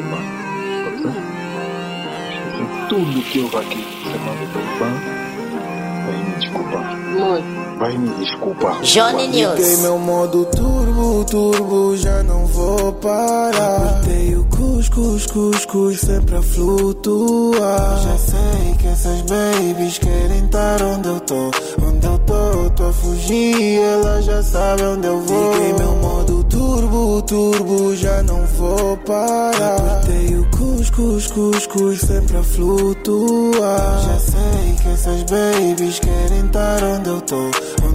Pode ser? Tudo que eu aqui chamando de ban, vai me desculpar. Vai me desculpar. Johnny News. Liguei meu modo turbo, já não vou parar. Apertei o cuscuz, sempre a flutuar. Já sei que essas babies querem estar onde eu tô. Tô a fugir, ela já sabe onde eu vou. Liguei meu modo turbo, já não vou parar. Apertei o cuscuz, sempre a flutuar. Já sei que essas babies querem estar onde eu tô.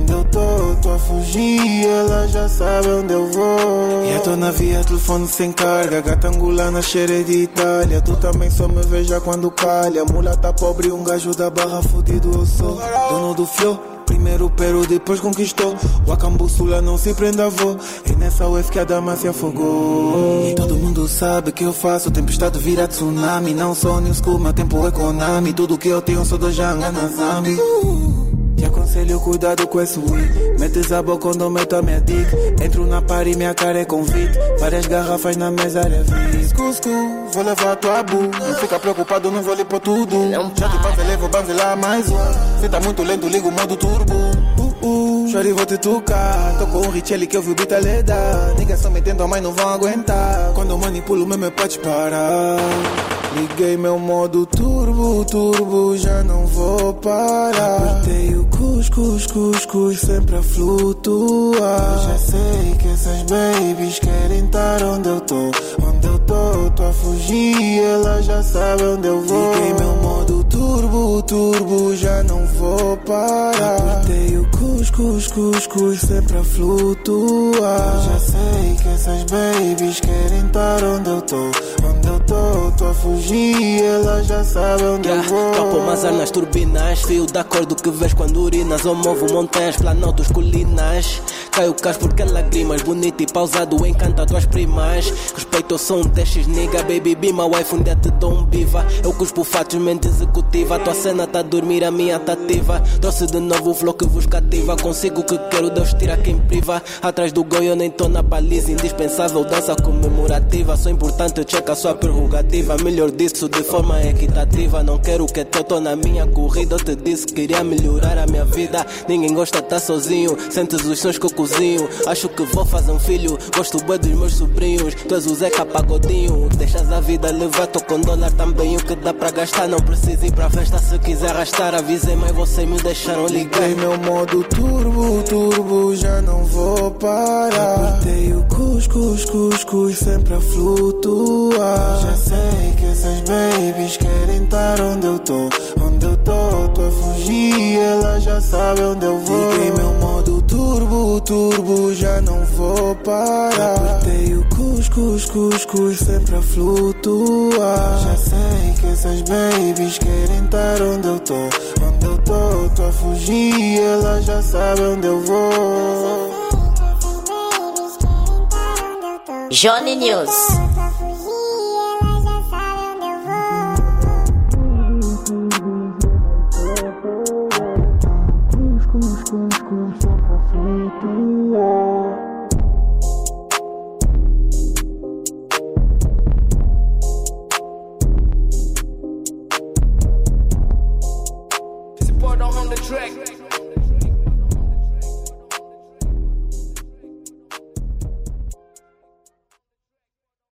Tô a fugir, ela já sabe onde eu vou. E tô na via, telefone sem carga. Gata angolana, cheira de Itália. Tu também só me veja quando calha. Mulata pobre, um gajo da barra fudido eu sou. Dono do flow, primeiro pero, depois conquistou. O acambusula não se prende a vô. E nessa UF que a dama se afogou. E todo mundo sabe que eu faço tempestade vira tsunami. Não sou new school, meu tempo é Konami. Tudo que eu tenho sou do Janga na Zambi. Te aconselho cuidado com esse weed. Metes a boca quando eu meto a minha dick. Entro na party e minha cara é convite. Várias garrafas na mesa é vi. Cusco, vou levar a tua bu. Não fica preocupado, não vou limpar tudo. Já te banzelei, vou banzelar mais um. Se tá muito lento, ligo o modo turbo. Chore, vou te tocar. Tô com o Richelli que eu vi o beat a leda. Niggas só metendo a mãe, não vão aguentar. Quando eu manipulo mesmo é pra te parar. Liguei meu modo turbo, já não vou parar. Apertei o cuscuz, sempre a flutuar. Já sei que essas babies querem estar onde eu tô. Tô a fugir, ela já sabe onde eu vou. Liguei meu modo turbo, já não vou parar. Apertei o cuscuz, sempre a flutuar. Já sei que essas babies querem estar onde eu tô. Tô a fugir, ela já sabe onde eu vou. Tropo mazar nas turbinas, fio da cor do que vês quando urinas. Ou movo montanhas, planaltos, colinas. Cai o cais porque lágrimas, bonito e pausado, encanta tuas primas. Respeito ao som, testes nigga, baby be my wife, um dia te dou um biva. Eu cuspo fatos, mente executiva. A tua cena tá a dormir, a minha tá ativa. Trouxe de novo o flow que vos cativa. Consigo o que quero, Deus tira quem priva. Atrás do goi eu nem tô na baliza. Indispensável, dança comemorativa. Sou importante, checa a sua prerrogativa. Melhor disso de forma equitativa. Não quero que tô na minha corrida. Eu te disse que queria melhorar a minha vida. Ninguém gosta de tá sozinho. Sentes os sons que eu cozinho. Acho que vou fazer um filho. Gosto bem dos meus sobrinhos. Tu és o Zeca Pagodinho. Deixas a vida levar, tô com dólar também. O que dá pra gastar, não preciso ir pra festa. Se quiser arrastar, avisei, mas vocês me deixaram ligar. Liguei meu modo turbo, já não vou parar. Apertei o cuscuz, sempre a flutuar. Já sei que essas babies querem estar onde eu tô. Tô a fugir, ela já sabe onde eu vou. Liguei meu modo turbo, já não vou parar. Apertei o cuscuz, sempre a flutuar. Já sei que essas babies querem estar onde eu tô. Tô a fugir, ela já sabe onde eu vou. Johnny News.